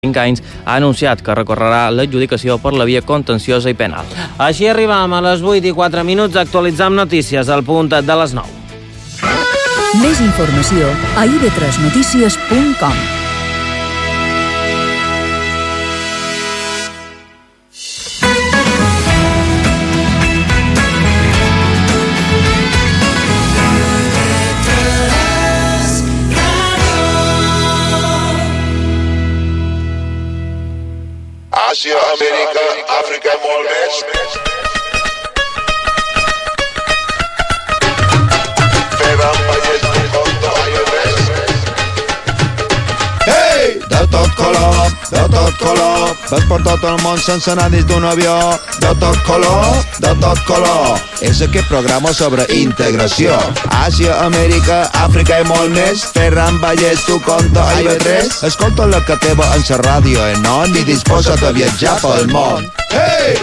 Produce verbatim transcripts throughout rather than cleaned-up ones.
cinc anys, ha anunciat que recorrerà l'adjudicació per la via contenciosa i penal. Així arribam a les vuit i quatre minuts, actualitzam notícies al punt de les nou. Més informació a i be tres notícies punt com. Àsia, Amèrica, Àfrica i molt més. Fem Vallès, tu compte, ai, res. Hey! De tot color, de tot color, ves per tot el món sense anar dins d'un avió. De tot color, de tot color, és aquest programa sobre integració. Àsia, Amèrica, Àfrica i molt més. Ferran Vallès, tu compte, ai, ve res. Escolta la que teva en sa ràdio, eh, no? Ni disposa't a viatjar pel món. Hey!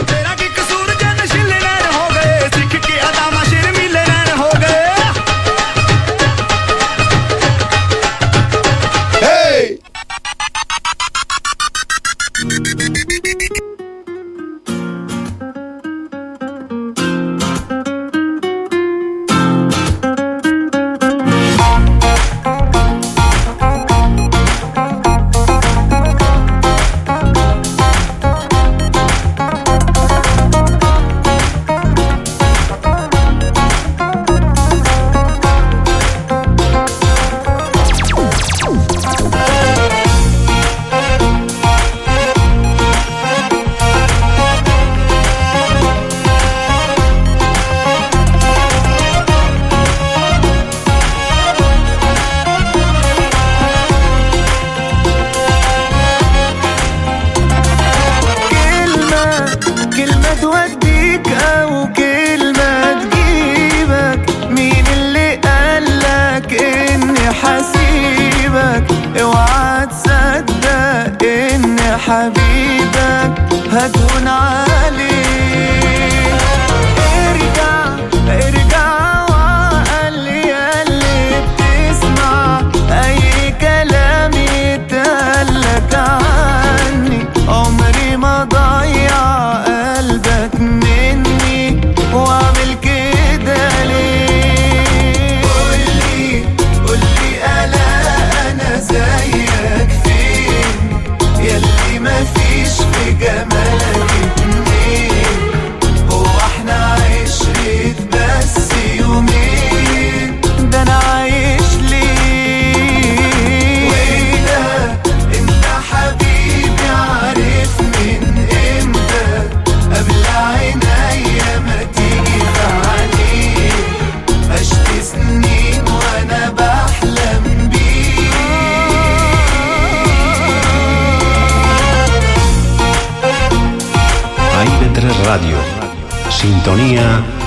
Ràdio, sintonia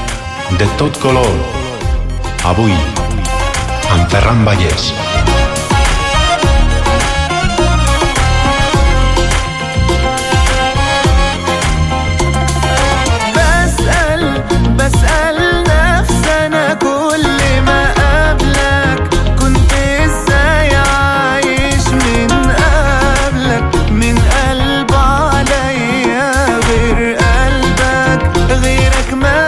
de tot color. Avui, amb Ferran Vallès.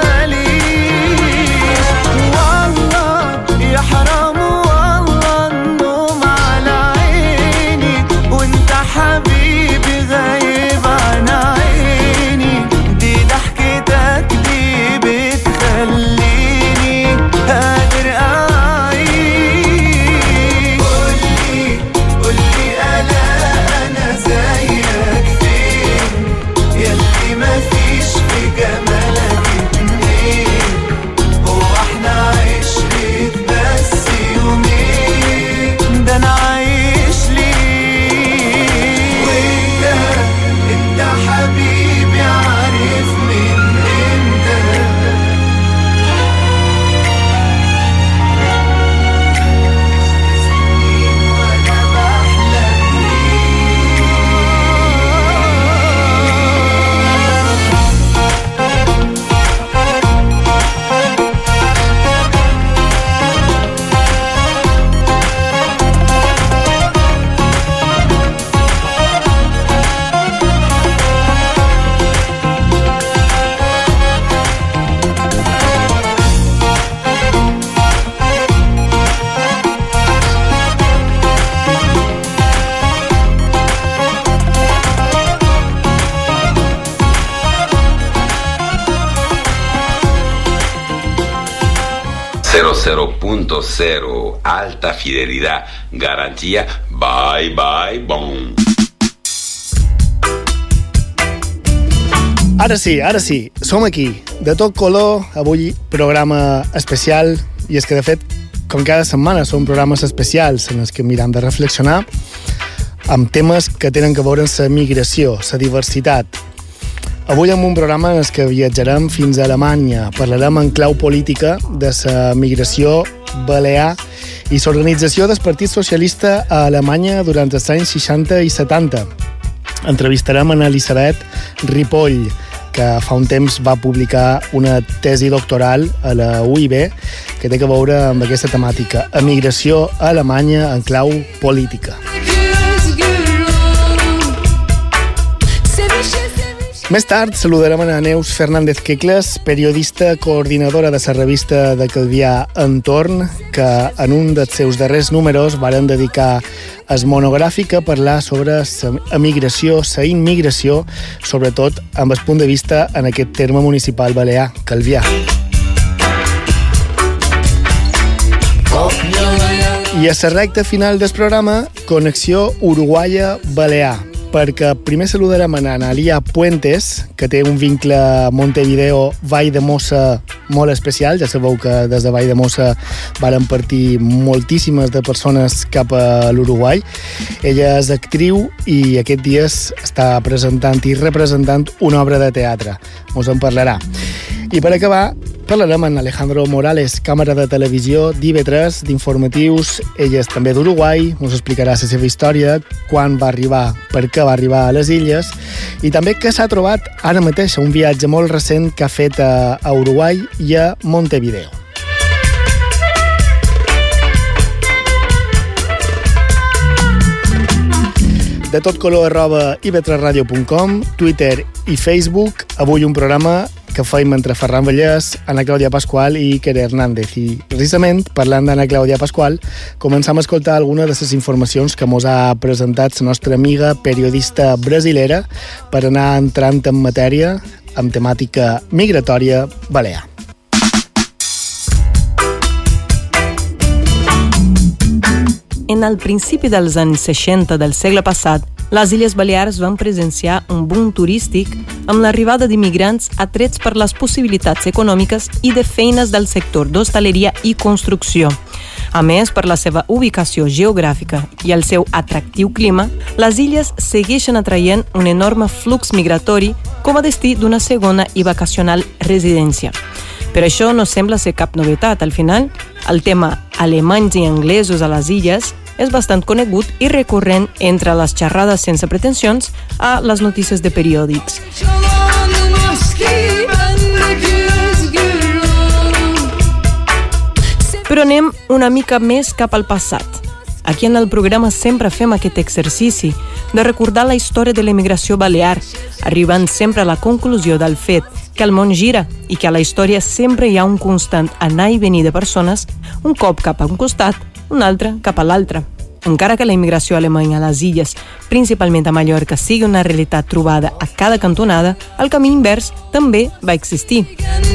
حرام والله cero punto cero, alta fidelidad, garantía, bye bye, boom. Ara sí, ara sí, som aquí, de tot color, avui programa especial, i és que de fet, com cada setmana són programes especials en els que mirem de reflexionar amb temes que tenen a veure amb la migració, la diversitat. Avui amb un programa en el que viatjarem fins a Alemanya, parlarem en clau política de la migració balear i l'organització del Partit Socialista a Alemanya durant els anys seixanta i setanta. Entrevistarem a Elisabet Ripoll, que fa un temps va publicar una tesi doctoral a la U I B que té a veure amb aquesta temàtica, emigració a Alemanya en clau política. Més tard saludarem a Neus Fernández Quecles, periodista coordinadora de la revista de Calvià Entorn, que en un dels seus darrers números varen dedicar es monogràfic a parlar sobre la emigració, la immigració, sobretot amb el punt de vista en aquest terme municipal balear, Calvià. I a la recta final del programa, connexió uruguaia-balear, perquè primer saludarem a Analia Puentes, que té un vincle a Montevideo, Vall de Mossa, molt especial. Ja sabeu que des de Vall de Mossa varen partir moltíssimes de persones cap a l'Uruguai. Ella és actriu i aquests dies està presentant i representant una obra de teatre. Ens en parlarà. I per acabar, parlarem amb Alejandro Morales, càmera de televisió d'I B tres, d'informatius. Ell és també d'Uruguai, ens explicarà la seva història, quan va arribar, per què va arribar a les illes, i també què s'ha trobat ara mateix a un viatge molt recent que ha fet a, a Uruguai i a Montevideo. De tot color arroba i b tres radio punt com, Twitter i Facebook. Avui un programa que feim entre Ferran Vallès, Ana Clàudia Pasqual i Iker Hernández. I precisament, parlant d'Ana Clàudia Pasqual, començam a escoltar alguna de les informacions que mos ha presentat la nostra amiga periodista brasilera per anar entrant en matèria amb temàtica migratòria balear. En el principi dels anys seixanta del segle passat, les Illes Balears van presenciar un boom turístic amb l'arribada d'immigrants atrets per les possibilitats econòmiques i de feines del sector d'hostaleria i construcció. A més, per la seva ubicació geogràfica i el seu atractiu clima, les illes segueixen atraient un enorme flux migratori com a destí d'una segona i vacacional residència. Per això no sembla ser cap novetat. Al final, el tema alemanys i anglesos a les illes és bastant conegut i recurrent entre les xerrades sense pretensions a les notícies de periòdics. Però anem una mica més cap al passat. Aquí en el programa sempre fem aquest exercici de recordar la història de l'emigració balear, arribant sempre a la conclusió del fet que el món gira i que a la història sempre hi ha un constant anar i venir de persones, un cop cap a un costat, un altre cap a l'altre. Encara que la immigració alemanya a les illes, principalment a Mallorca, sigui una realitat trobada a cada cantonada, el camí invers també va existir.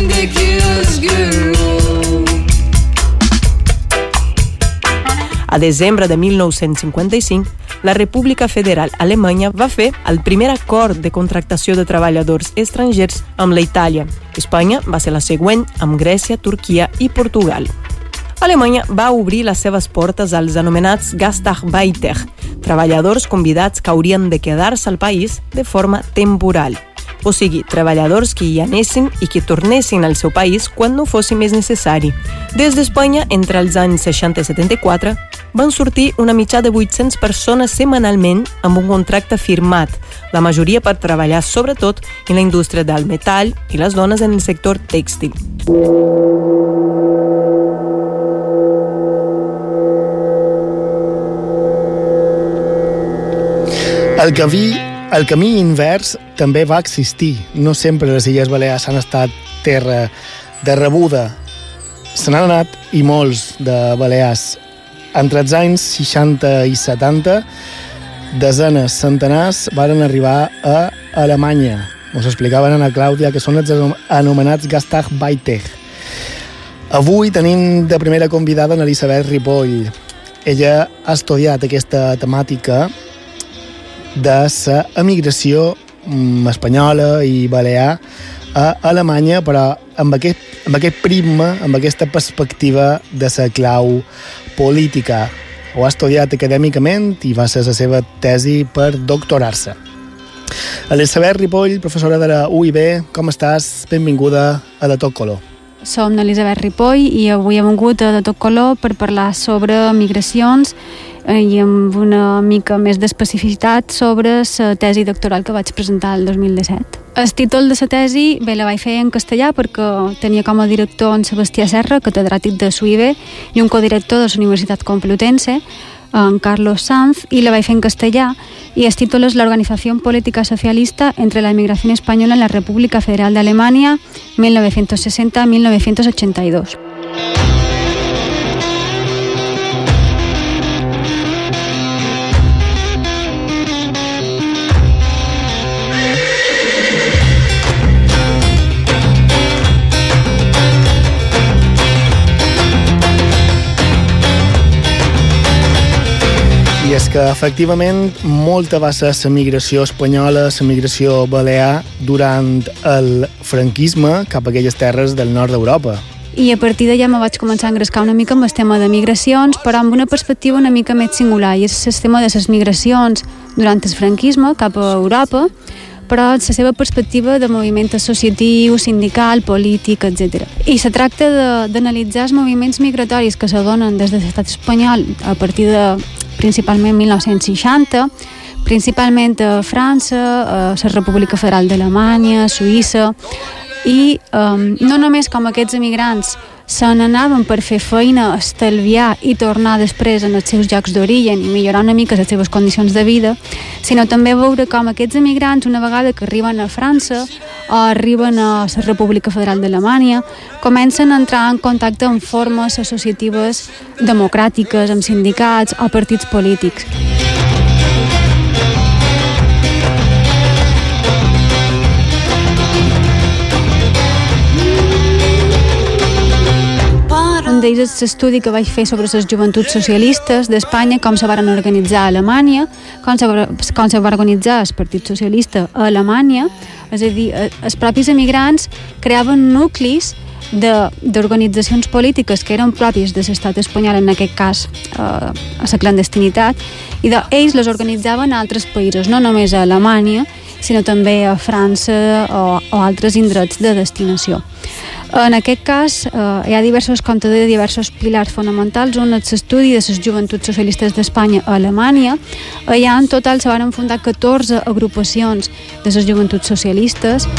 A desembre de mil nou-cents cinquanta-cinc, la República Federal Alemanya va fer el primer acord de contractació de treballadors estrangers amb la Itàlia. Espanya va ser la següent amb Grècia, Turquia i Portugal. Alemanya va obrir les seves portes als anomenats Gastarbeiter, treballadors convidats que haurien de quedar-se al país de forma temporal. O sigui, treballadors que hi anessin i que tornessin al seu país quan no fos més necessari. Des d'Espanya, entre els anys seixanta i setanta-quatre, van sortir una mitjà de vuit-centes persones setmanalment amb un contracte firmat, la majoria per treballar sobretot en la indústria del metall i les dones en el sector tèxtil. El camí, el camí invers també va existir. No sempre les Illes Balears han estat terra de rebuda. Se n'han anat i molts de balears. Entre els anys seixanta i setanta, desenes, centenars varen arribar a Alemanya. Us explicaven Ana Clàudia que són els anomenats Gastarbeiter. Avui tenim de primera convidada en Elisabet Ripoll. Ella ha estudiat aquesta temàtica de la emigració espanyola i balear a Alemanya, però amb aquest, amb aquest prisma, amb aquesta perspectiva de la clau política. Ho ha estudiat acadèmicament i va ser la seva tesi per doctorar-se. Elisabet Ripoll, professora de la U I B, com estàs? Benvinguda a De Tot Color. Som l'Elisabet Ripoll i avui hem vingut a De Tot Color per parlar sobre migracions i amb una mica més d'especificitat sobre la tesi doctoral que vaig presentar el dos mil disset. El títol de la tesi bé, la vaig fer en castellà perquè tenia com a director en Sebastià Serra, catedràtic de la U I B, i un codirector de la Universitat Complutense, en Carlos Sanz, y la vaig fer en castellà, y el título es La Organización Política Socialista entre la Emigración Española en la República Federal de Alemania mil novecientos sesenta a mil novecientos ochenta y dos. I és que, efectivament, molta va ser la migració espanyola, la migració balear, durant el franquisme cap a aquelles terres del nord d'Europa. I a partir d'allà me vaig començar a engrescar una mica amb el tema de migracions, però amb una perspectiva una mica més singular, i és el tema de les migracions durant el franquisme cap a Europa, però la seva perspectiva de moviment associatiu, sindical, polític, etcètera. I se tracta d'analitzar els moviments migratoris que se donen des de l'estat espanyol a partir de principalment mil nou-cents seixanta, principalment a França, a la República Federal d'Alemanya, Suïssa, i um, no només com aquests emigrants se n'anaven per fer feina, estalviar i tornar després en els seus llocs d'origen i millorar una mica les seves condicions de vida, sinó també veure com aquests emigrants, una vegada que arriben a França o arriben a la República Federal d'Alemanya, comencen a entrar en contacte amb formes associatives democràtiques, amb sindicats o partits polítics. Un d'ells és l'estudi que vaig fer sobre les joventuts socialistes d'Espanya, com se van organitzar a Alemanya, com se, com se va organitzar el Partit Socialista a Alemanya. És a dir, els propis emigrants creaven nuclis d'organitzacions polítiques que eren pròpies de l'estat espanyol, en aquest cas eh, a la clandestinitat, i de, ells les organitzaven a altres països, no només a Alemanya, sinó també a França o, o altres indrets de destinació. En aquest cas, eh, hi ha diversos comptes de diversos pilars fonamentals. Un és l'estudi de les joventuts socialistes d'Espanya a Alemanya. Allà en total se van fundar catorze agrupacions de les joventuts socialistes.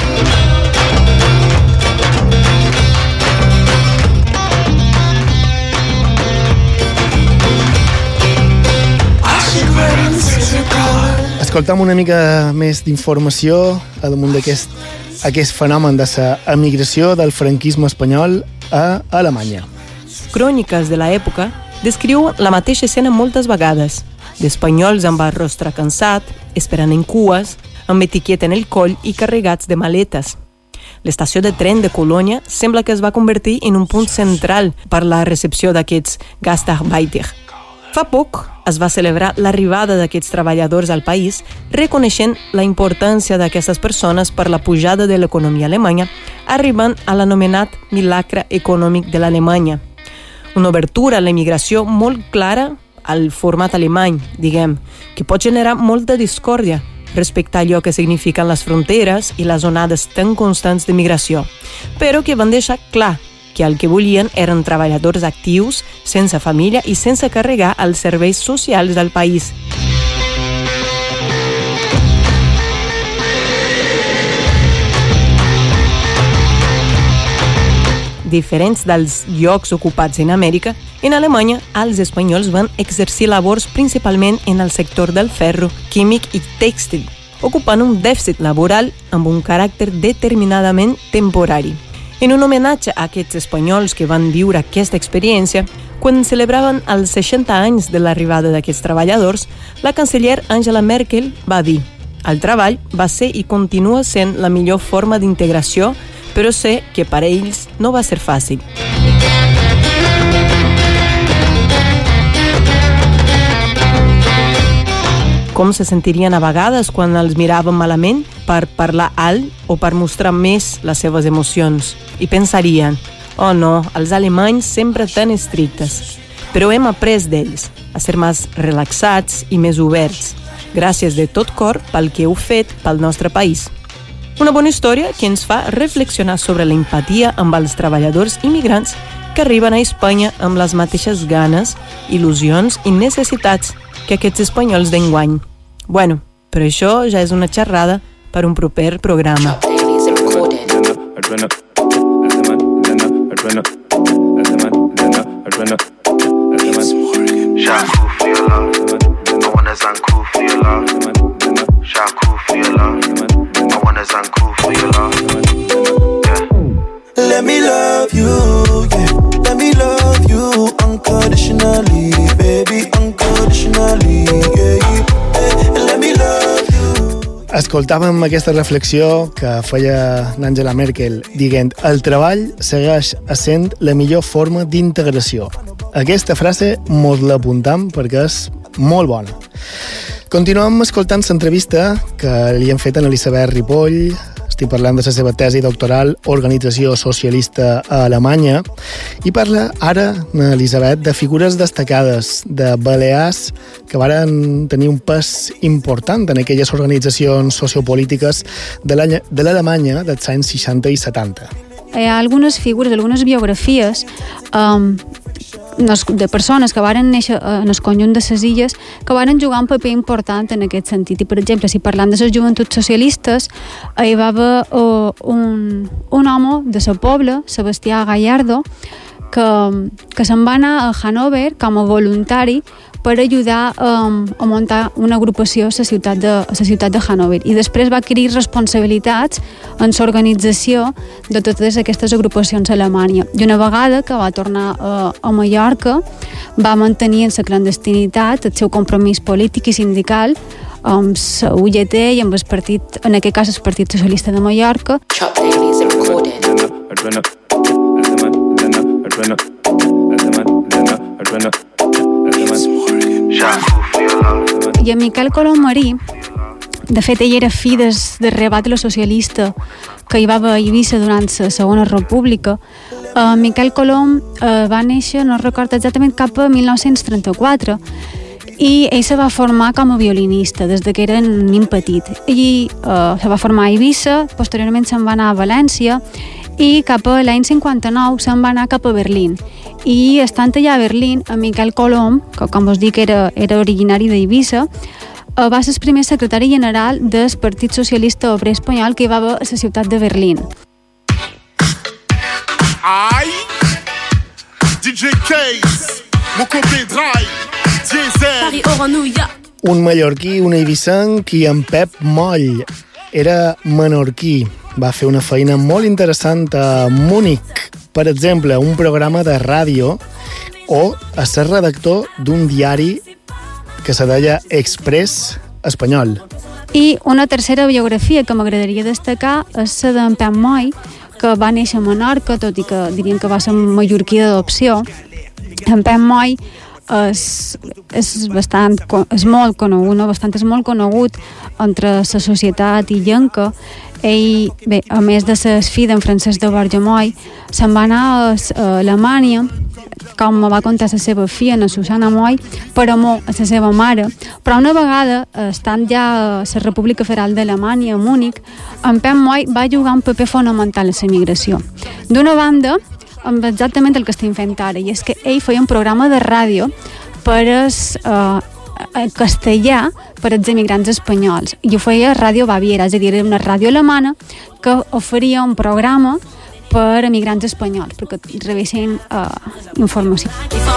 Escoltam una mica més d'informació a damunt d'aquest aquest fenomen de la emigració del franquisme espanyol a Alemanya. Cròniques de l'època descriuen la mateixa escena moltes vegades, d'espanyols amb el rostre cansat, esperant en cues, amb etiqueta en el coll i carregats de maletes. L'estació de tren de Colònia sembla que es va convertir en un punt central per la recepció d'aquests Gastarbeiter. Fa poc es va celebrar l'arribada d'aquests treballadors al país, reconeixent la importància d'aquestes persones per la pujada de l'economia alemanya, arribant a l'anomenat milagre econòmic de l'Alemanya. Una obertura a l'emigració molt clara al format alemany, diguem, que pot generar molta discòrdia respecte a allò que signifiquen les fronteres i les onades tan constants de migració, però que van deixar clar que el que volien eren treballadors actius, sense família i sense carregar els serveis socials del país. Diferents dels llocs ocupats en Amèrica, en Alemanya els espanyols van exercir labors principalment en el sector del ferro, químic i tèxtil, ocupant un dèficit laboral amb un caràcter determinadament temporari. En un homenatge a aquests espanyols que van viure aquesta experiència, quan celebraven els seixanta anys de l'arribada d'aquests treballadors, la canceller Angela Merkel va dir: «El treball va ser i continua sent la millor forma d'integració, però sé que per a ells no va ser fàcil». com se sentirien a vegades quan els miràvem malament per parlar alt o per mostrar més les seves emocions. I pensarien, oh no, els alemanys sempre tan estrictes. Però hem après d'ells a ser més relaxats i més oberts. Gràcies de tot cor pel que heu fet pel nostre país. Una bona història que ens fa reflexionar sobre la empatia amb els treballadors immigrants que arriben a Espanya amb les mateixes ganes, il·lusions i necessitats que aquests espanyols d'enguany. Bueno, però això ja és una xerrada per un proper programa. Let me love you, yeah. Let me love you unconditionally, baby, unconditionally, yeah, yeah. Let me love you. Escoltàvem aquesta reflexió que feia Angela Merkel dient el treball segueix essent la millor forma d'integració. Aquesta frase mos l'apuntam perquè és molt bona. Continuem escoltant l'entrevista que li hem fet a Elisabet Ripoll. Estic parlant de la seva tesi doctoral Organització Socialista a Alemanya i parla ara, Elisabet, de figures destacades de balears que varen tenir un pes important en aquelles organitzacions sociopolítiques de l'Alemanya dels anys seixanta i setanta. Hi ha algunes figures, algunes biografies um, de persones que varen néixer en el conjunt de les illes que varen jugar un paper important en aquest sentit. I, per exemple, si parlant de les joventuts socialistes, hi va haver uh, un, un home de la Pobla, Sebastià Gallardo, que, que se'n va anar a Hannover com a voluntari per ajudar um, a muntar una agrupació a la ciutat de, a la ciutat de Hannover. I després va adquirir responsabilitats en l'organització de totes aquestes agrupacions a Alemanya. I una vegada que va tornar a, a Mallorca, va mantenir en la clandestinitat el seu compromís polític i sindical amb la U G T i amb el partit, en aquest cas el Partit Socialista de Mallorca. I en Miquel Colom Marí, de fet ell era fill del, del rebat de la socialista que hi va haver a Eivissa durant la Segona República. uh, Miquel Colom uh, va néixer, no recordo exactament, cap a mil nou-cents trenta-quatre i ell se va formar com a violinista des que era un nen petit. Ell uh, se va formar a Eivissa, posteriorment se'n va anar a València i cap a l'any cinquanta-nou se'n va anar cap a Berlín. I estant allà a Berlín, a Miquel Colom, que com us dic era, era originari d'Eivissa, va ser el primer secretari general del Partit Socialista Obrer Espanyol que hi va haver a la ciutat de Berlín. Ai, D J Case, Mocope Drive, Diesel. Un mallorquí, un eivissenc i en Pep Moll. Era menorquí. Va fer una feina molt interessant a Múnich. Per exemple, un programa de ràdio o a ser redactor d'un diari que se deia Express Espanyol. I una tercera biografia que m'agradaria destacar és la d'en Pep Moll, que va néixer a Menorca, tot i que diríem que va ser mallorquí d'adopció. En Pep Moll és, és, bastant, és molt conegut, no? bastant és molt conegut entre la societat i llenca. Ell, bé, a més de ser fill d'en Francesc de Borja Moll, se'n va anar a Alemanya, com me va contar la seva filla, la Susana Moll, per amor a la seva mare. Però una vegada, estant ja a la República Federal d'Alemanya, a Múnich, en Pep Moll va jugar un paper fonamental a la migració. D'una banda, amb exactament el que estem fent ara, i és que ell feia un programa de ràdio per es, eh, en castellà per als emigrants espanyols, i ho feia a Ràdio Baviera, és a dir, era una ràdio alemana que oferia un programa per emigrants espanyols, perquè rebessin uh, informació.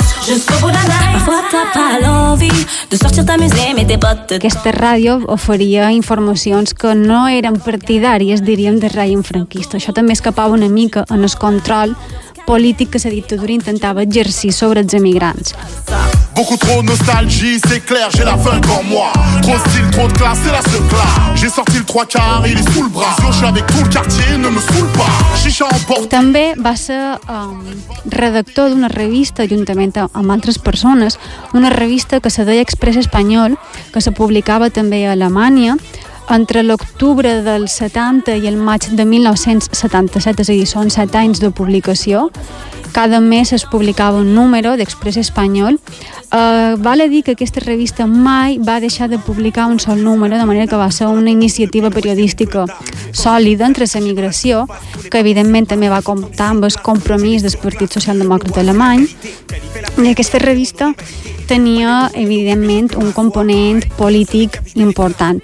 Aquesta ràdio oferia informacions que no eren partidàries, diríem, de règim franquista. Això també escapava una mica en el control polític que la dictadura intentava exercir sobre els emigrants. Beaucoup trop de nostalgie, c'est clair, j'ai la funk en moi. Trop de style, trop de classe, c'est la seule classe. J'ai sorti le trois quarts, il est sous le bras. Si je suis avec tout le quartier, ne me saoule pas. Chicha en porte. També va ser um, redactor d'una revista, juntament amb altres persones, una revista que se deia Express Espanyol, que se publicava també a Alemanya, entre l'octubre del setanta i el maig de mil nou-cents setanta-set, és a dir, són set anys de publicació. Cada mes es publicava un número d'Express Espanyol. Eh, vale dir que aquesta revista mai va deixar de publicar un sol número, de manera que va ser una iniciativa periodística sòlida entre la migració, que evidentment també va comptar amb el compromís del Partit Socialdemòcrata Alemany. I aquesta revista tenia, evidentment, un component polític important.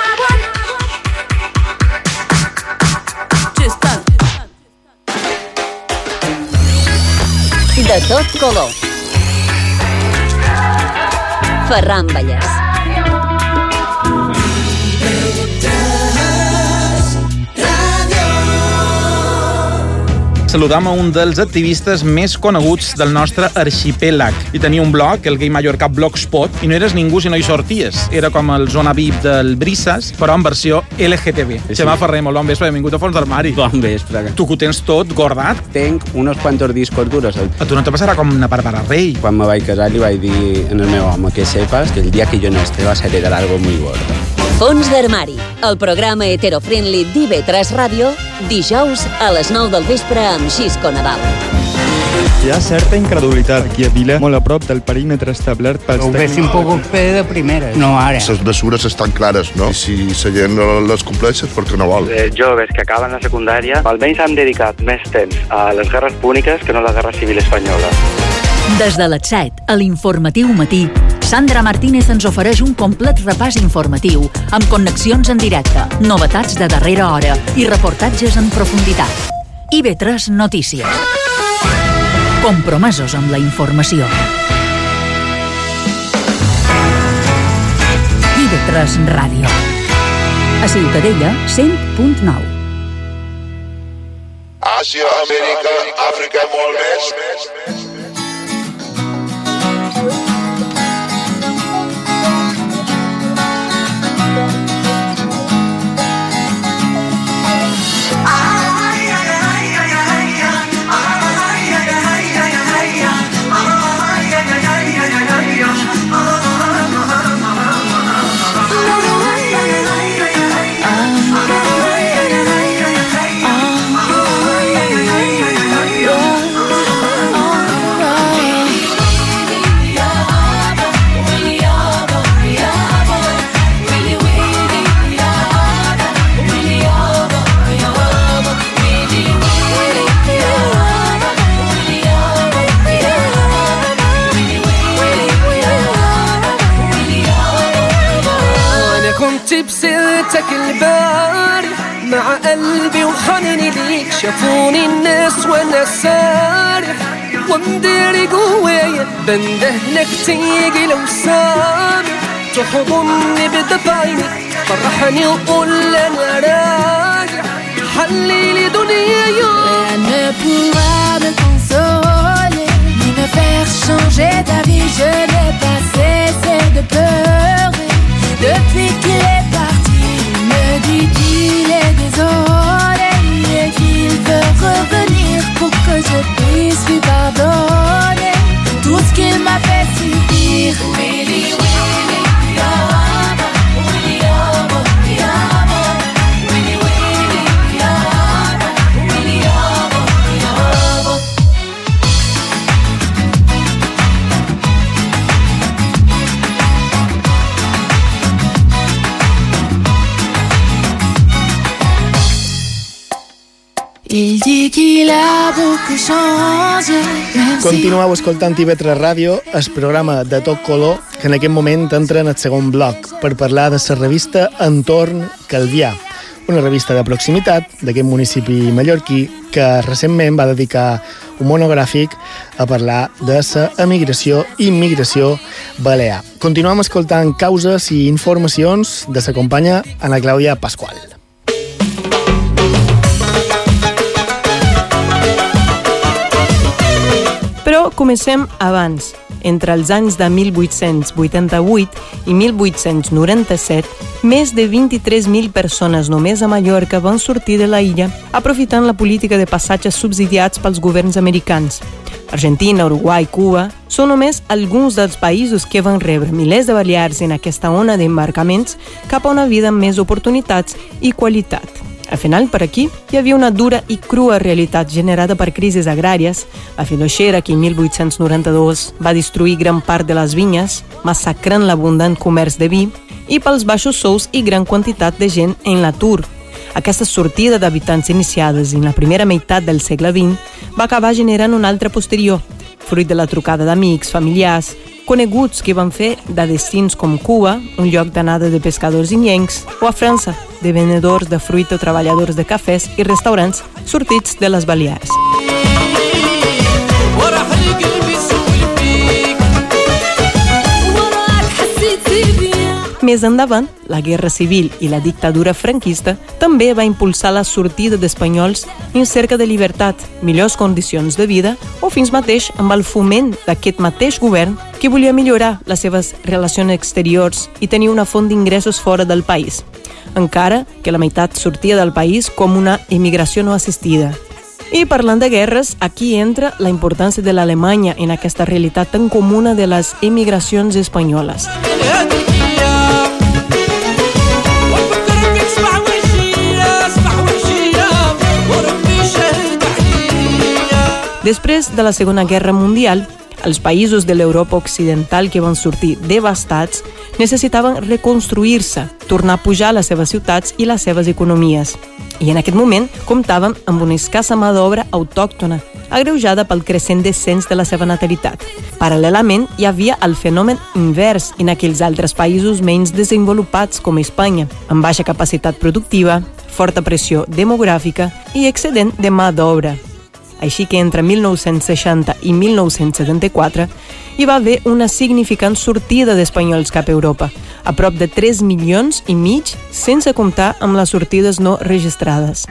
De tot color. Ferran Vallès. Saludam a un dels activistes més coneguts del nostre arxipèlag. I tenia un blog, el Gay Mallorca Blogspot, i no eres ningú si no hi sorties. Era com el zona V I P del Brisas, però en versió L G T B. Sí. Xema Ferrer, molt bon vespre, benvingut a Fons d'Armari. Bon vespre. Tu que ho tens tot gordat? Tenc unos cuantos discos duros. A tu no te passarà com una Bàrbara Rey? Quan me vaig casar li vaig dir en el meu home que sepas que el dia que jo no esté vas a heredar algo muy gordo. Fons d'Armari, el programa heterofriendly d'I V tres Ràdio, dijous a les nou del vespre amb Xisco Nadal. Hi ha certa incredulitat aquí a Vila, molt a prop del perímetre establert pels tècnics. Ho haguéssim pogut fer de primera, no ara. Les mesures estan clares, no? I si la gent no les compleix és perquè no vol. Els joves que acaben la secundària almenys han dedicat més temps a les guerres púniques que no a la Guerra Civil Espanyola. Des de les set, a l'Informatiu Matí, Sandra Martínez ens ofereix un complet repàs informatiu amb connexions en directe, novetats de darrera hora i reportatges en profunditat. I V tres Notícies. Compromesos amb la informació. I V tres Ràdio. A Ciutadella, cent punt nou. Àsia, Amèrica, Àfrica, molt més. بسيرتك البارح مع قلبي وحنيني ليك شافوني الناس وانا سارح ومداري جوايا بندهلك تيجي لو سامح تحضني بدفع عيني فرحني وقول انا راجع حلي لي دنياي. Rien ne pourra me consoler ni me faire changer d'avis. Je n'ai pas cessé de pleurer depuis qu'il est parti. Il me dit qu'il est désolé et qu'il veut revenir pour que je puisse lui pardonner tout ce qu'il m'a fait subir. Willy, Willy, Yama, Willy, Yama, Yama, Willy, Willy, Yama, Willy, Yama, Yama. Il dit qu'il a beaucoup changé. Continueu escoltant I V tres Ràdio, el programa de tot color, que en aquest moment entra en el segon bloc per parlar de la revista Entorn Calvià, una revista de proximitat d'aquest municipi mallorquí que recentment va dedicar un monogràfic a parlar de la emigració i immigració balear. Continuem escoltant causes i informacions de sa companya Ana Clàudia Pasqual. Però comencem abans. entre els anys de mil vuit-cents vuitanta-vuit i mil vuit-cents noranta-set, més de vint-i-tres mil persones només a Mallorca van sortir de la illa aprofitant la política de passatges subsidiats pels governs americans. Argentina, Uruguai, Cuba són només alguns dels països que van rebre milers de balears en aquesta ona d'embarcaments cap a una vida amb més oportunitats i qualitat. Al final, per aquí, hi havia una dura i crua realitat generada per crisis agràries, la filoxera que en mil vuit-cents noranta-dos va destruir gran part de les vinyes, massacrant l'abundant comerç de vi, i pels baixos sous i gran quantitat de gent en l'atur. Aquesta sortida d'habitants iniciades en la primera meitat del segle vint va acabar generant una altra posterior, fruit de la trucada d'amics, familiars, coneguts que van fer de destins com Cuba, un lloc d'anada de pescadors illencs, o a França, de venedors de fruita o treballadors de cafès i restaurants sortits de les Balears. Més endavant, la Guerra Civil i la dictadura franquista també va impulsar la sortida d'espanyols en cerca de llibertat, millors condicions de vida o fins mateix amb el foment d'aquest mateix govern que volia millorar les seves relacions exteriors i tenir una font d'ingressos fora del país, encara que la meitat sortia del país com una emigració no assistida. I parlant de guerres, aquí entra la importància de l'Alemanya en aquesta realitat tan comuna de les emigracions espanyoles. Després de la Segona Guerra Mundial, els països de l'Europa occidental que van sortir devastats necessitaven reconstruir-se, tornar a pujar les seves ciutats i les seves economies. I en aquest moment comptaven amb una escassa mà d'obra autòctona, agreujada pel creixent descens de la seva natalitat. Paral·lelament, hi havia el fenomen invers en aquells altres països menys desenvolupats com Espanya, amb baixa capacitat productiva, forta pressió demogràfica i excedent de mà d'obra. Així que entre mil nou-cents seixanta i mil nou-cents setanta-quatre hi va haver una significant sortida d'espanyols cap a Europa, a prop de tres milions i mig, sense comptar amb les sortides no registrades.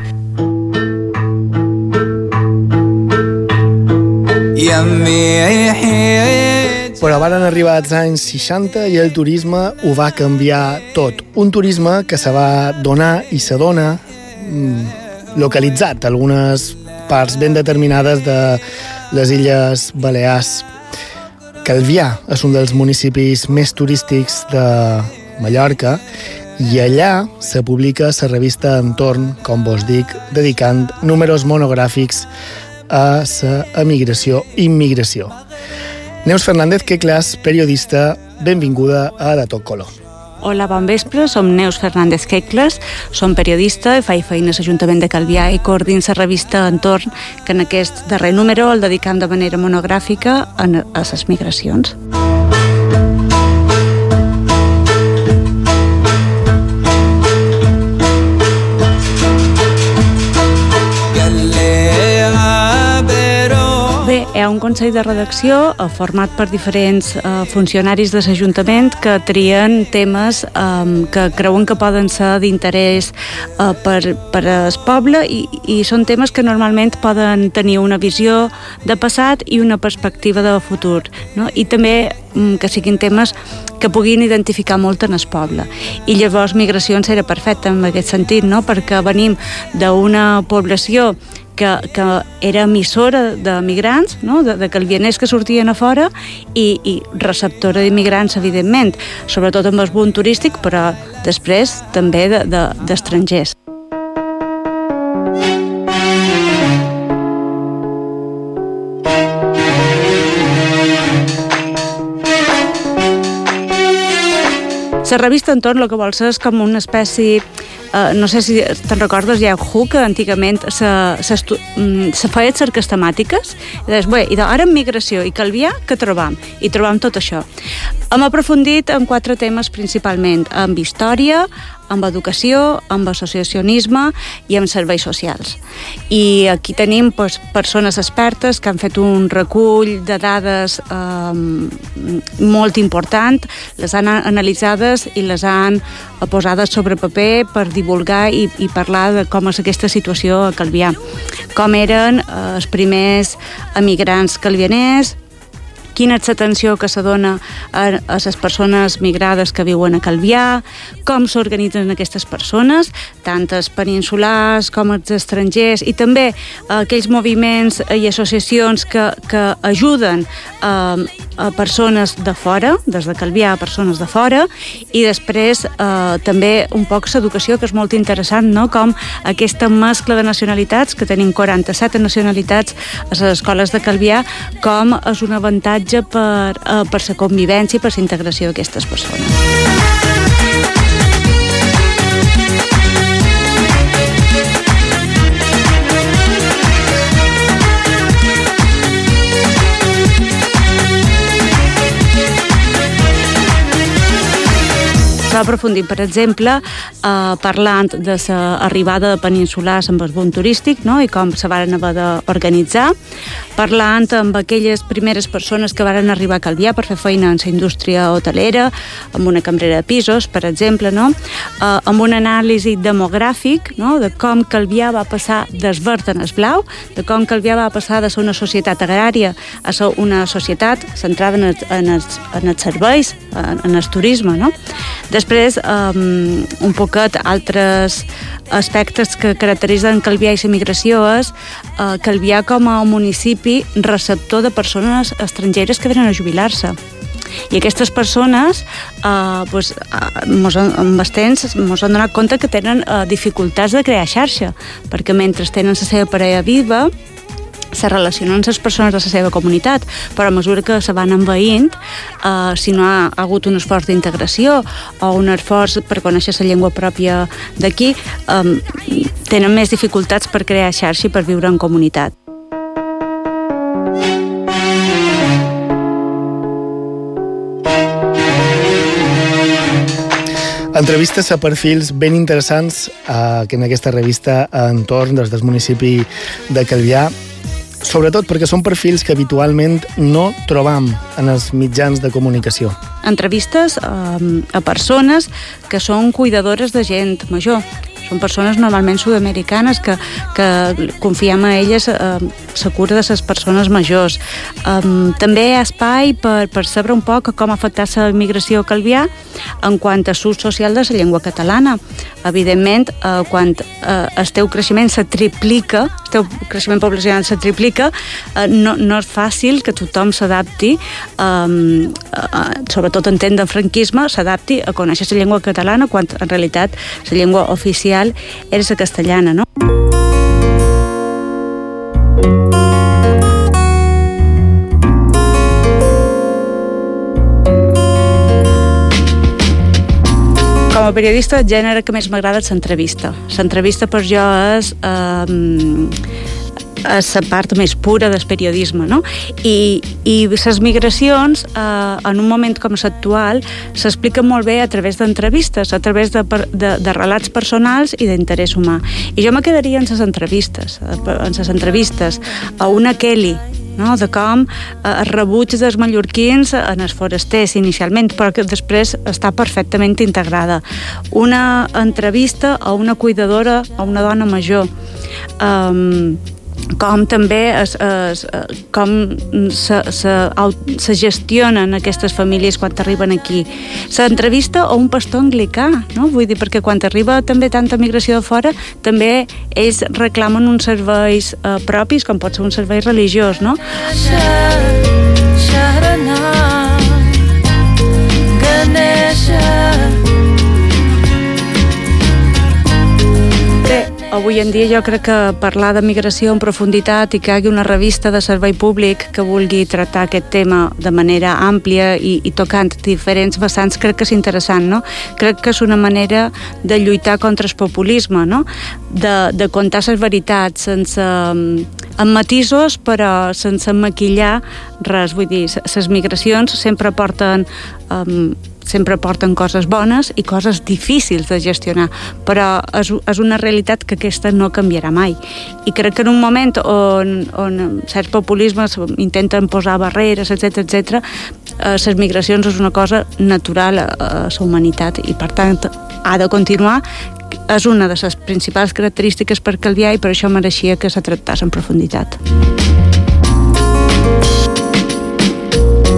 Però van arribar els anys seixanta i el turisme ho va canviar tot. Un turisme que se va donar i se dona mm, localitzat a algunes parts ben determinades de les Illes Balears. Calvià és un dels municipis més turístics de Mallorca i allà se publica la revista Entorn, com vos dic, dedicant números monogràfics a la emigració i immigració. Neus Fernández, que clas, periodista, benvinguda a De Tot Color. Hola, bon vespre, som Neus Fernández Quecles, som periodista i faig feina a l'Ajuntament de Calvià i coordino la revista Entorn, que en aquest darrer número el dedicam de manera monogràfica a les migracions. Bé, hi ha un consell de redacció format per diferents eh, funcionaris de l'Ajuntament que trien temes eh, que creuen que poden ser d'interès eh, per, per al poble i, i són temes que normalment poden tenir una visió de passat i una perspectiva de futur, no? I també mm, que siguin temes que puguin identificar molt en el poble. I llavors migracions era perfecte en aquest sentit, no? Perquè venim d'una població que, que era emissora de migrants, no? de, de calvianers que sortien a fora i, i receptora d'immigrants, evidentment, sobretot amb el boom turístic, però després també de, de, d'estrangers. La revista Entorn el que vol ser és com una espècie, eh, no sé si te'n recordes, Yahoo, que antigament se, se, se feia cerques temàtiques, i deies, bé, i ara en migració i Calvià, què trobam? I trobam tot això. Hem aprofundit en quatre temes principalment, amb història, amb educació, amb associacionisme i amb serveis socials. I aquí tenim doncs, persones expertes que han fet un recull de dades eh, molt important, les han analitzades i les han posades sobre paper per divulgar i, i parlar de com és aquesta situació a Calvià. Com eren eh, els primers emigrants calvianers, quina és l'atenció que se dona a, a les persones migrades que viuen a Calvià, com s'organitzen aquestes persones, tant els peninsulars com els estrangers, i també aquells moviments i associacions que, que ajuden a, a persones de fora, des de Calvià a persones de fora, i després eh, també un poc l'educació, que és molt interessant, no? Com aquesta mescla de nacionalitats, que tenim quaranta-set nacionalitats a les escoles de Calvià, com és un avantatge per, eh, per la convivència i per la integració d'aquestes persones. S'ha aprofundit, per exemple, eh, parlant de l'arribada de peninsulars amb el boom turístic, no? I com se van haver d'organitzar, parlant amb aquelles primeres persones que van arribar a Calvià per fer feina en la indústria hotelera, amb una cambrera de pisos, per exemple, no? Eh, amb un anàlisi demogràfic, no? De com Calvià va passar del verd en el blau, de com Calvià va passar de ser una societat agrària a ser una societat centrada en els, en els, en els serveis, en, en el turisme, no? Després, um, un poquet altres aspectes que caracteritzen Calvià i la migració és uh, Calvià com a municipi receptor de persones estrangeres que venen a jubilar-se. I aquestes persones, eh, pues, eh, mos, amb el temps ens hem donat compte que tenen eh, dificultats de crear xarxa, perquè mentre tenen la seva parella viva, se relacionen amb les persones de la seva comunitat, però a mesura que se van envaint, eh, si no ha hagut un esforç d'integració o un esforç per conèixer la llengua pròpia d'aquí, eh, tenen més dificultats per crear xarxa i per viure en comunitat. Entrevistes a perfils ben interessants eh, que en aquesta revista entorn des del municipi de Calvià, sobretot perquè són perfils que habitualment no trobam en els mitjans de comunicació. Entrevistes eh, a persones que són cuidadores de gent major. Són persones normalment sud-americanes que, que confiem a elles eh, la cura de les persones majors. Um, també hi ha espai per, per saber un poc com ha afectat la migració a Calvià en quant a l'ús social de la llengua catalana. Evidentment, eh, quan eh, el teu creixement se triplica, el teu creixement poblacional se triplica, eh, no, no és fàcil que tothom s'adapti, eh, eh, sobretot en temps de franquisme, s'adapti a conèixer la llengua catalana, quan en realitat la llengua oficial era la castellana, no? Com a periodista, el gènere que més m'agrada és l'entrevista. L'entrevista per jo és eh, és la part més pura del periodisme, no? I, i les migracions, eh, en un moment com l'actual, s'expliquen molt bé a través d'entrevistes, a través de, de, de relats personals i d'interès humà. I jo me quedaria en les entrevistes, en les entrevistes a una Kelly, no? De com eh, es rebuig dels mallorquins en els forasters inicialment, però que després està perfectament integrada. Una entrevista a una cuidadora, a una dona major, um, com també es, es, com se, se, se gestionen aquestes famílies quan arriben aquí. S'entrevista a un pastor anglicà, no? Vull dir, perquè quan arriba també tanta migració de fora, també ells reclamen uns serveis eh, propis, com pot ser un servei religiós, no? Bé, avui en dia jo crec que parlar de migració en profunditat i que hi hagi una revista de servei públic que vulgui tractar aquest tema de manera àmplia i, i tocant diferents vessants, crec que és interessant, no? Crec que és una manera de lluitar contra el populisme, no? De, de contar les veritats sense, amb matisos, però sense maquillar res. Vull dir, les migracions sempre porten um, sempre porten coses bones i coses difícils de gestionar, però és, és una realitat que aquesta no canviarà mai. I crec que en un moment on, on certs populismes intenten posar barreres, etcètera, etcètera, eh, les migracions és una cosa natural a, a la humanitat i, per tant, ha de continuar. És una de les principals característiques per Calvià i per això mereixia que se tractés en profunditat.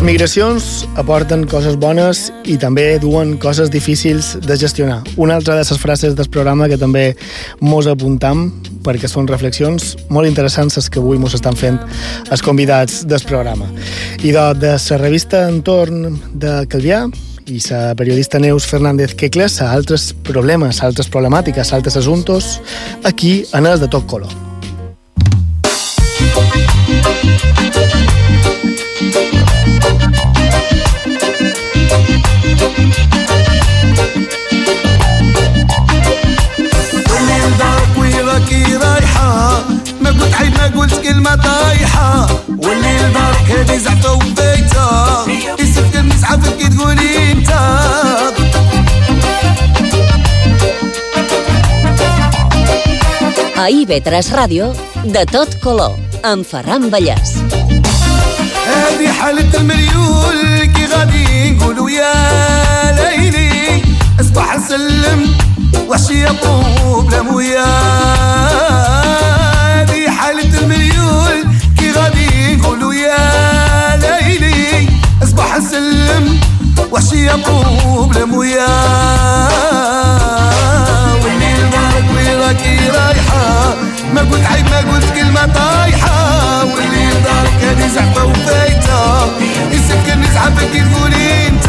Les migracions aporten coses bones i també duen coses difícils de gestionar. Una altra de les frases del programa que també mos apuntam, perquè són reflexions molt interessants les que avui mos estan fent els convidats del programa. I de, de la revista Entorn de Calvià i la periodista Neus Fernández Quecles a altres problemes, a altres problemàtiques, a altres assumptes, aquí en el de tot color. واللي رايحة ما قلت عيب ما قلت كلمة طايحة واللي دارك هذي زعفة وبيتها يسفك المسعف كي تقولي انت A I V tres Ràdio, de tot color, amb Ferran Vallès. هذه حالة المليول كي غادي نقولوا يا ليلي اصبح نسلم وحشي يطوب بلا مويا هذه حالة المليول كي غادي نقولوا يا ليلي اصبح نسلم وحشي يطوب بلا مويا واللي دارك ويراكي رايحة ما قلت عيب ما قلت كلمة طايحة واللي دارك هذه زعفة وفايتة يسكن نزعفك كي تقولي انت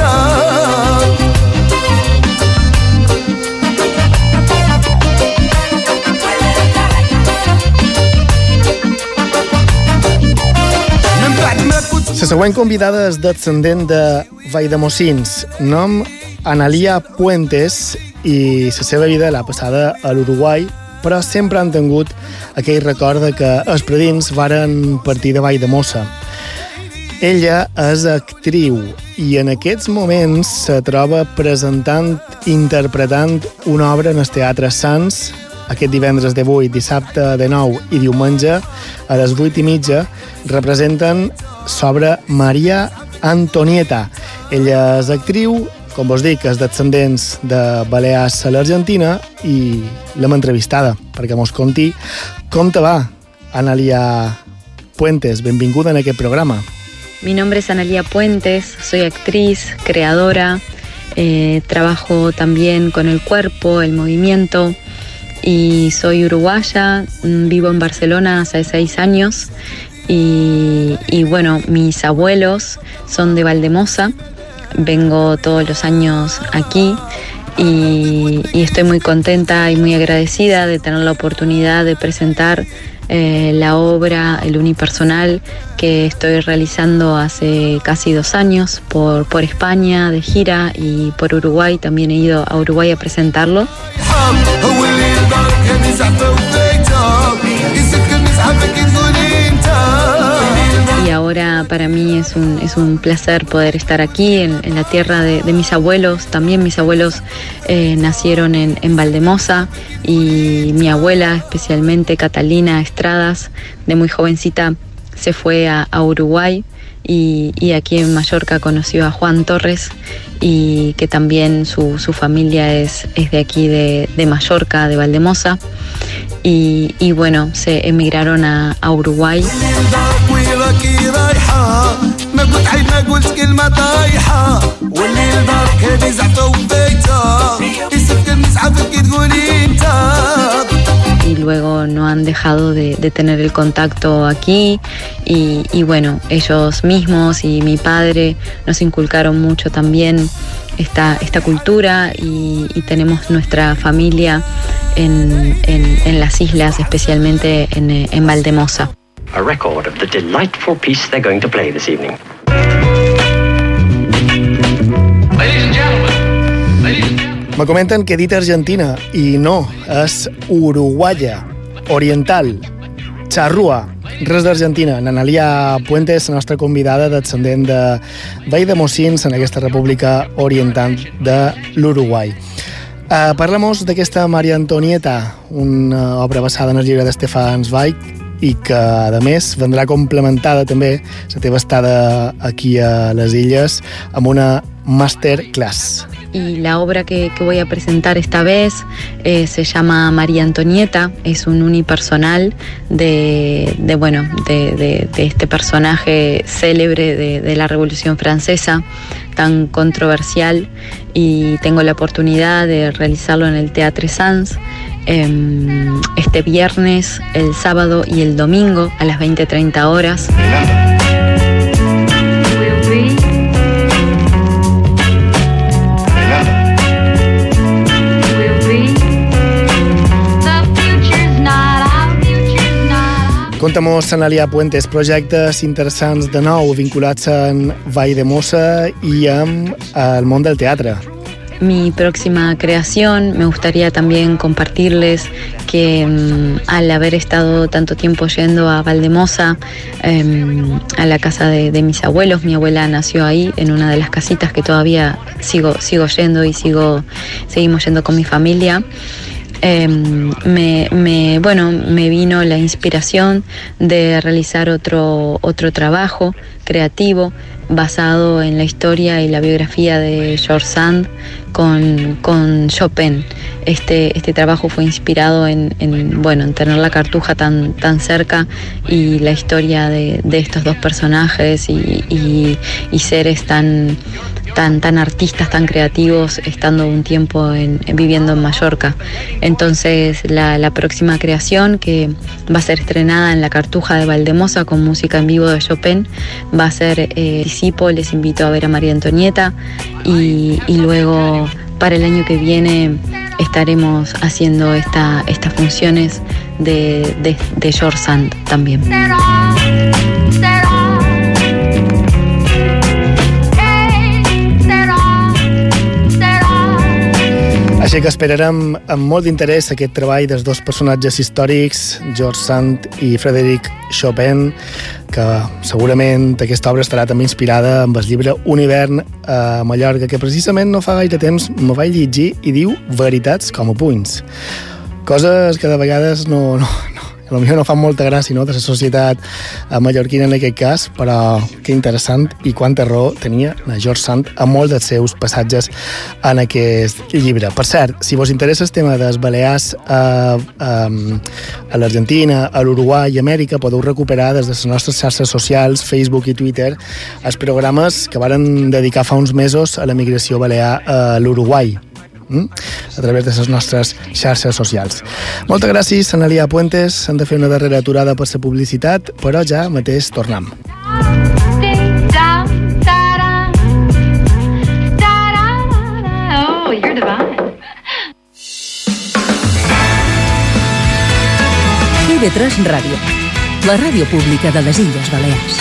La següent convidada és descendent de Valldemossins, nom Analia Puentes, i la seva vida l'ha passada a l'Uruguai, però sempre han tingut aquell record de que els predins varen partir de Valldemossa. Ella és actriu i en aquests moments se troba presentant, interpretant una obra en el Teatre Sants, aquest divendres de vuit, dissabte de nou i diumenge a les vuit i mitja representen sobre Maria Antonieta. Ella és actriu, com vos dic, és descendents de Balears a l'Argentina i l'hem entrevistada perquè mos conti com te va, Analia Puentes. Benvinguda en aquest programa. Mi nombre es Analia Puentes, soy actriz, creadora, eh, trabajo también con el cuerpo, el movimiento, y soy uruguaya, vivo en Barcelona hace seis años y, y bueno, mis abuelos son de Valldemossa, vengo todos los años aquí y, y estoy muy contenta y muy agradecida de tener la oportunidad de presentar eh, la obra, el unipersonal que estoy realizando hace casi dos años por, por España de gira y por Uruguay, también he ido a Uruguay a presentarlo. Y ahora para mí es un, es un placer poder estar aquí en, en la tierra de, de mis abuelos. También mis abuelos eh, nacieron en, en Valldemossa y mi abuela, especialmente Catalina Estradas, de muy jovencita se fue a, a Uruguay y, y aquí en Mallorca conoció a Juan Torres y que también su, su familia es, es de aquí de, de Mallorca, de Valldemossa. Y, y bueno, se emigraron a, a Uruguay. Y luego no han dejado de, de tener el contacto aquí y, y bueno, ellos mismos y mi padre nos inculcaron mucho también esta, esta cultura y, y tenemos nuestra familia en, en, en las islas, especialmente en, en Valldemossa. A record of the delightful piece they're going to play this evening. Ladies and gentlemen, ladies and gentlemen. Me comenten que he dit Argentina i no, és uruguaya, oriental, xarrua, res d'Argentina. Analia Puentes, la nostra convidada descendent de Valldemossins en aquesta república oriental de l'Uruguai. Uh, Parlem-nos d'aquesta Maria Antonieta, una obra basada en el llibre d'Stefan Zweig i que, a més, vendrà complementada també la teva estada aquí a les Illes amb una masterclass. y la obra que, que voy a presentar esta vez eh, se llama María Antonieta. Es un unipersonal de, de, bueno, de, de, de este personaje célebre de, de la Revolución Francesa, tan controversial, y tengo la oportunidad de realizarlo en el Teatre Sans eh, este viernes, el sábado y el domingo a las veinte treinta horas. Conta'm-nos, Analia Puentes, projectes interessants de nou vinculats en Valldemossa i amb el món del teatre. Mi próxima creación, me gustaría también compartirles que um, al haber estado tanto tiempo yendo a Valldemossa, um, a la casa de, de mis abuelos, mi abuela nació ahí, en una de las casitas que todavía sigo, sigo yendo y sigo, seguimos yendo con mi familia. Eh, me, me, bueno, me vino la inspiración de realizar otro, otro trabajo creativo basado en la historia y la biografía de George Sand con, con Chopin. Este, este trabajo fue inspirado en, en, bueno, en tener la Cartuja tan, tan cerca y la historia de, de estos dos personajes y, y, y seres tan, tan, tan artistas, tan creativos, estando un tiempo en, viviendo en Mallorca. Entonces la, la próxima creación, que va a ser estrenada en la Cartuja de Valldemossa con música en vivo de Chopin, va a ser eh, Disipo. Les invito a ver a María Antonieta y, y luego para el año que viene estaremos haciendo esta, estas funciones de, de, de George Sand también. Així que esperarem amb molt d'interès aquest treball dels dos personatges històrics, George Sand i Frédéric Chopin, que segurament aquesta obra estarà també inspirada amb el llibre Un hivern a Mallorca, que precisament no fa gaire temps me vaig llegir i diu veritats com a punys. Coses que de vegades no, no, no, a lo millor no fan molta gràcia, no?, de la societat mallorquina en aquest cas, però que interessant i quanta raó tenia la George Sand a molts dels seus passatges en aquest llibre. Per cert, si vos interessa el tema dels Balears a, a, a l'Argentina, a l'Uruguai i a Amèrica, podeu recuperar des de les nostres xarxes socials, Facebook i Twitter, els programes que varen dedicar fa uns mesos a la migració balear a l'Uruguai, a través de les nostres xarxes socials. Moltes gràcies, Analia Puentes. Hem de fer una darrera aturada per la publicitat, però ja mateix tornem. I ve tres Ràdio, la ràdio pública de les Illes Balears.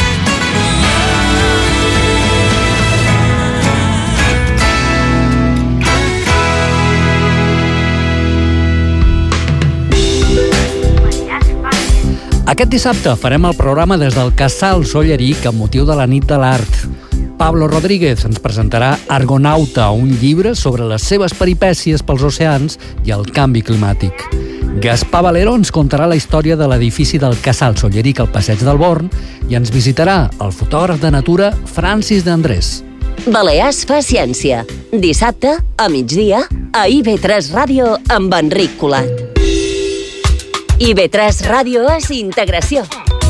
Aquest dissabte farem el programa des del Casal Solleric amb motiu de la nit de l'art. Pablo Rodríguez ens presentarà Argonauta, un llibre sobre les seves peripècies pels oceans i el canvi climàtic. Gaspar Valero ens contarà la història de l'edifici del Casal Solleric al Passeig del Born i ens visitarà el fotògraf de natura Francis d'Andrés. Balears fa ciència. Dissabte, a migdia, a I V tres Ràdio amb Enric Colat. I V tres Ràdio és integració.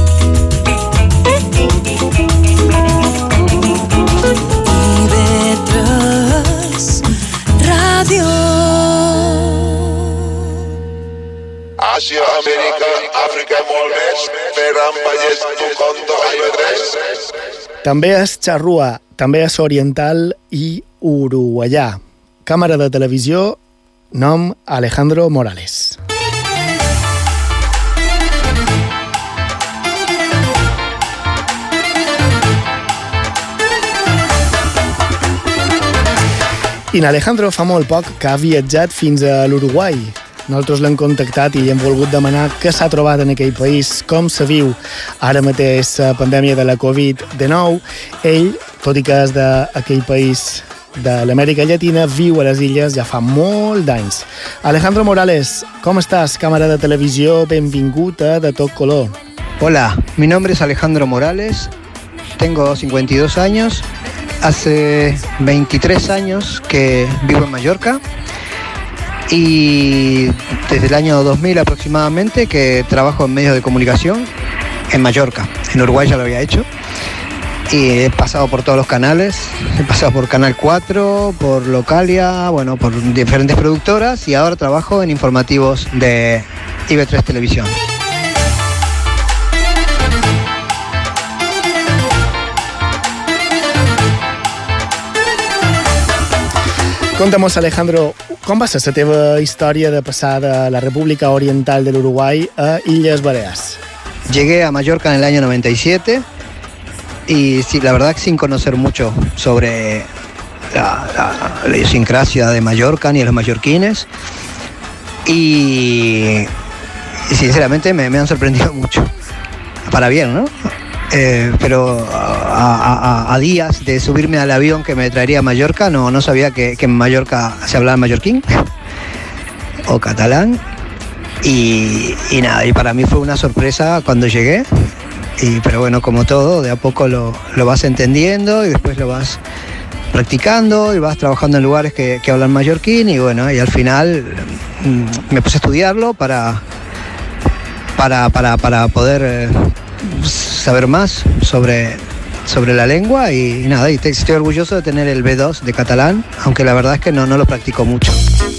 I V tres Ràdio. Àsia, Amèrica, Àfrica i molt més, per Ampallès, tu conto a I V tres. També és xarrua, també és oriental i uruguaià. Càmera de televisió, nom Alejandro Morales. I Alejandro fa molt poc que ha viatjat fins a l'Uruguai. Nosaltres l'hem contactat i li hem volgut demanar què s'ha trobat en aquell país, com se viu ara mateix la pandèmia de la covid dinou. Ell, tot i que és d'aquell país de l'Amèrica Llatina, viu a les illes ja fa molt d'anys. Alejandro Morales, com estàs? Càmera de televisió, benvingut a De Tot Color. Hola, mi nombre es Alejandro Morales, tengo cincuenta y dos años hace veintitrés años que vivo en Mallorca y desde el año dos mil aproximadamente que trabajo en medios de comunicación en Mallorca. En Uruguay ya lo había hecho y he pasado por todos los canales, he pasado por Canal cuatro, por Localia, bueno, por diferentes productoras y ahora trabajo en informativos de I B tres Televisión. Conta'm, Alejandro, com va ser la teva història de passar de la República Oriental del Uruguay a Illes Balears? Llegué a Mallorca en el año noventa y siete y sí, la verdad que sin conocer mucho sobre la, la, la idiosincrasia de Mallorca ni de los mallorquines y, y sinceramente me, me han sorprendido mucho, para bien, ¿no? Eh, pero a, a, a días de subirme al avión que me traería a Mallorca, no, no sabía que, que en Mallorca se hablaba mallorquín o catalán y, y nada, y para mí fue una sorpresa cuando llegué, y, pero bueno, como todo, de a poco lo, lo vas entendiendo y después lo vas practicando y vas trabajando en lugares que, que hablan mallorquín y bueno, y al final mmm, me puse a estudiarlo para, para, para, para poder... Eh, saber más sobre, sobre la lengua y, y nada, y te, estoy orgulloso de tener el B dos de catalán, aunque la verdad es que no, no lo practico mucho.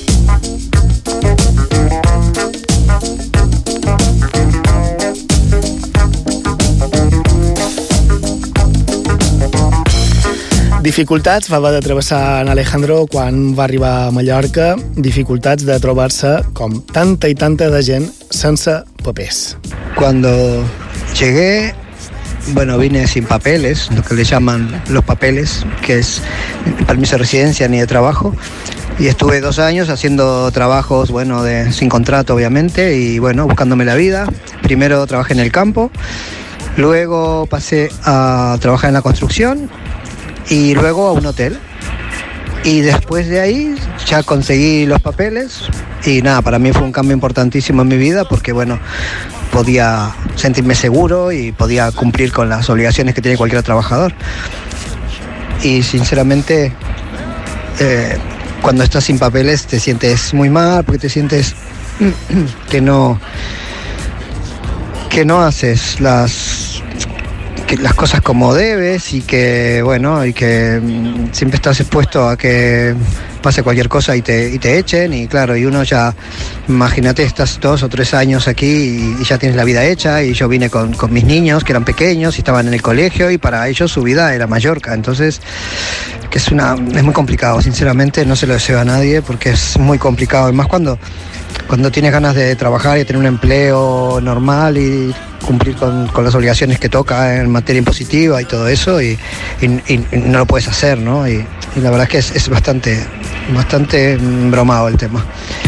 Dificultats va haver de travessar en Alejandro quan va arribar a Mallorca, dificultats de trobar-se, com tanta i tanta de gent, sense papers. Cuando llegué, bueno, vine sin papeles, lo que le llaman los papeles, que es permiso de residencia ni de trabajo, y estuve dos años haciendo trabajos, bueno, de, sin contrato obviamente, y bueno, buscándome la vida. Primero trabajé en el campo, luego pasé a trabajar en la construcción y luego a un hotel. Y después de ahí ya conseguí los papeles y nada, para mí fue un cambio importantísimo en mi vida porque bueno, podía sentirme seguro y podía cumplir con las obligaciones que tiene cualquier trabajador. Y sinceramente, eh, cuando estás sin papeles te sientes muy mal porque te sientes que no, que no haces las, que las cosas como debes y que bueno, y que siempre estás expuesto a que pase cualquier cosa y te, y te echen y claro, y uno ya, imagínate, estás dos o tres años aquí y, y ya tienes la vida hecha y yo vine con, con mis niños que eran pequeños y estaban en el colegio y para ellos su vida era Mallorca, entonces que es una es muy complicado, sinceramente no se lo deseo a nadie porque es muy complicado y más cuando cuando tienes ganas de trabajar y tener un empleo normal y cumplir con, con las obligaciones que toca en materia impositiva y todo eso y, y, y no lo puedes hacer, ¿no? Y, y la verdad es que es, es bastante, bastante bromado el tema.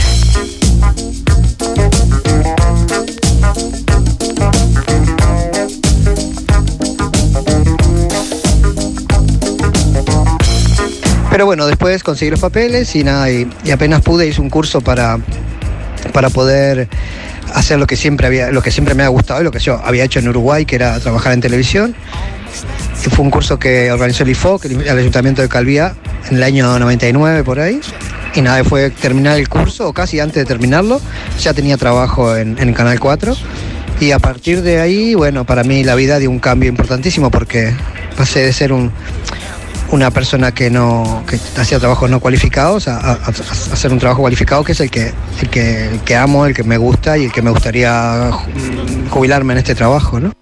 Pero bueno, después conseguí los papeles y nada, y, y apenas pude hice un curso para, para poder hacer lo que siempre había, lo que siempre me ha gustado y lo que yo había hecho en Uruguay, que era trabajar en televisión. Y fue un curso que organizó el I F O C, el Ayuntamiento de Calviá, en el año noventa y nueve por ahí. Y nada, fue terminar el curso, o casi antes de terminarlo, ya tenía trabajo en, en Canal cuatro. Y a partir de ahí, bueno, para mí la vida dio un cambio importantísimo porque pasé de ser un, una persona que no que hacía trabajos no cualificados a, a, a hacer un trabajo cualificado que es el que, el que el que amo, el que me gusta y el que me gustaría jubilarme en este trabajo, ¿no?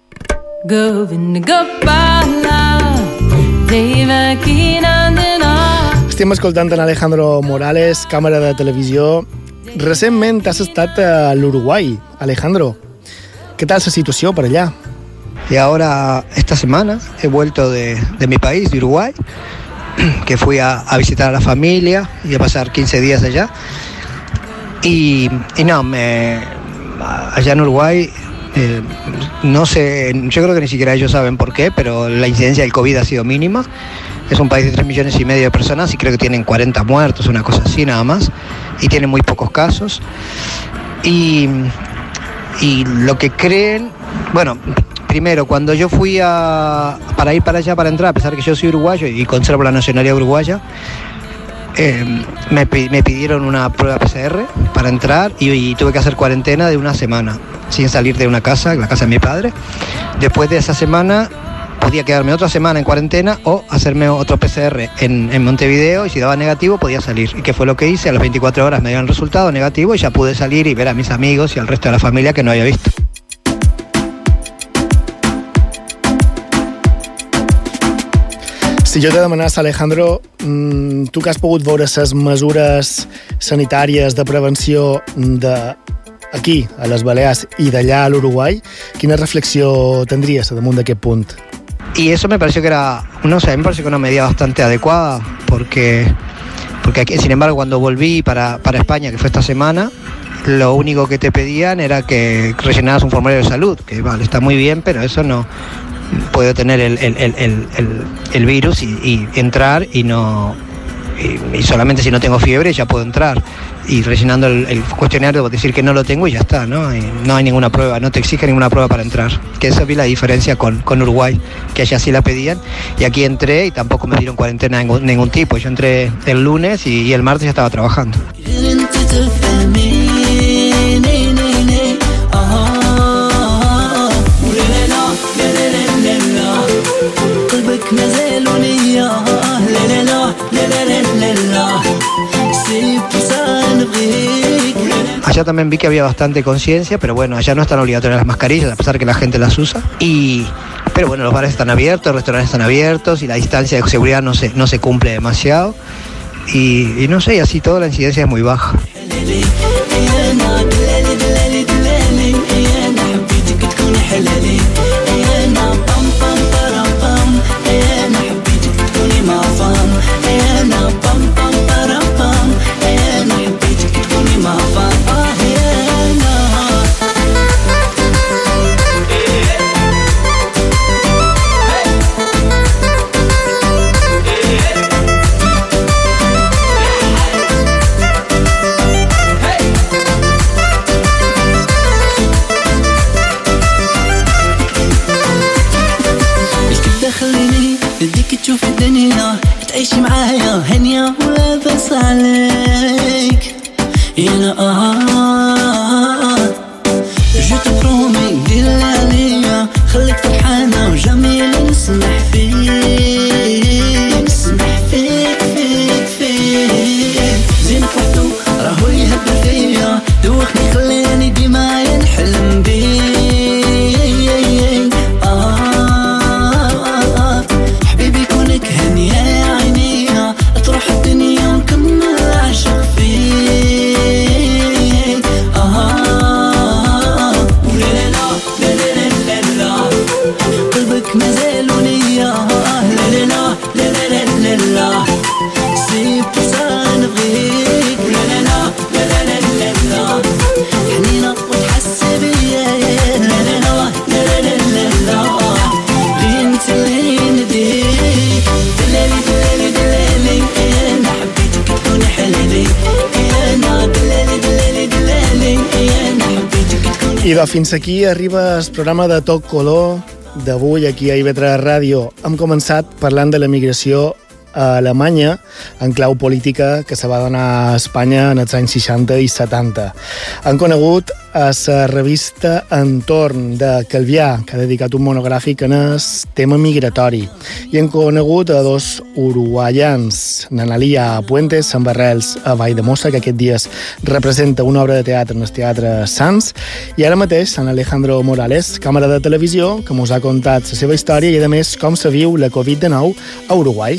Estem escoltant en Alejandro Morales, càmera de televisió. Recentment has estat a l'Uruguai, Alejandro. ¿Qué tal esa situación por allá? Y ahora, esta semana, he vuelto de, de mi país, de Uruguay, que fui a, a visitar a la familia y a pasar quince días allá. Y, y no, me, allá en Uruguay, eh, no sé, yo creo que ni siquiera ellos saben por qué, pero la incidencia del COVID ha sido mínima. Es un país de tres millones y medio de personas y creo que tienen cuarenta muertos, una cosa así nada más, y tienen muy pocos casos. Y, y lo que creen, bueno, primero, cuando yo fui a, para ir para allá, para entrar, a pesar que yo soy uruguayo y conservo la nacionalidad uruguaya, eh, me, me pidieron una prueba P C R para entrar y, y tuve que hacer cuarentena de una semana, sin salir de una casa, la casa de mi padre. Después de esa semana podía quedarme otra semana en cuarentena o hacerme otro P C R en, en Montevideo, y si daba negativo podía salir. Y que fue lo que hice, a las veinticuatro horas me dieron el resultado negativo y ya pude salir y ver a mis amigos y al resto de la familia que no había visto. Si jo te demanés, Alejandro, tu que has pogut veure les mesures sanitàries de prevenció de aquí, a les Balears, y d'allà a l'Uruguai, quina reflexió tendries damunt d'aquest punt? Y eso me pareció que era, no sé, me pareció que una medida bastante adecuada, porque, porque aquí, sin embargo, cuando volví para, para España, que fue esta semana, lo único que te pedían era que rellenaras un formulario de salud, que vale, está muy bien, pero eso no puede tener el, el, el, el, el virus y, y entrar y no y, y solamente si no tengo fiebre ya puedo entrar, y rellenando el, el cuestionario debo decir que no lo tengo y ya está, ¿no? Y no hay ninguna prueba, no te exige ninguna prueba para entrar, que esa vi la diferencia con, con Uruguay, que allá sí la pedían, y aquí entré y tampoco me dieron cuarentena de ningún, ningún tipo. Yo entré el lunes y, y el martes ya estaba trabajando. Allá también vi que había bastante conciencia, pero bueno, allá no están obligatorias las mascarillas, a pesar que la gente las usa. Y, pero bueno, los bares están abiertos, los restaurantes están abiertos y la distancia de seguridad no se, no se cumple demasiado. Y, y no sé, y así toda la incidencia es muy baja. تشوف الدنيا تعيش معايا هنيا ولا بس عليك يا آه جو te promets دير اللي عليا خليك فرحانة وجميل نسمح فيك نسمح فيك فيك فيك زينك وحدو راهو يهبل فيا دوخني خليني ديما ينحلم بيك I de fins aquí arriba el programa de Tot Color d'avui aquí a I V tres Ràdio. Hem començat parlant de la migració a Alemanya en clau política que se va donar a Espanya en els anys seixanta i setanta. Han conegut a la revista Entorn de Calvià, que ha dedicat un monogràfic en el tema migratori. I han conegut a dos uruguaians, Nanalia Puentes, amb arrels a Valldemossa, que aquest dia representa una obra de teatre en el Teatre Sants, i ara mateix Sant Alejandro Morales, càmera de televisió, que ens ha contat la seva història i, a més, com se viu la covid dinou a Uruguai.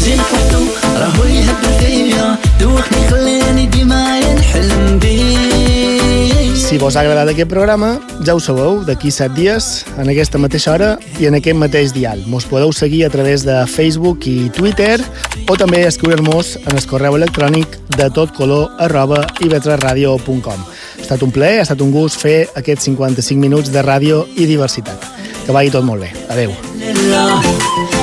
Si vos ha agradat aquest programa, ja ho sabeu, d'aquí set dies, en aquesta mateixa hora i en aquest mateix dial. Mos podeu seguir a través de Facebook i Twitter o també escriure-nos en el correu electrònic de totcolor arroba i v tres radio punt com. Ha estat un plaer, ha estat un gust fer aquests cinquanta-cinc minuts de ràdio i diversitat. Que vagi tot molt bé. Adéu.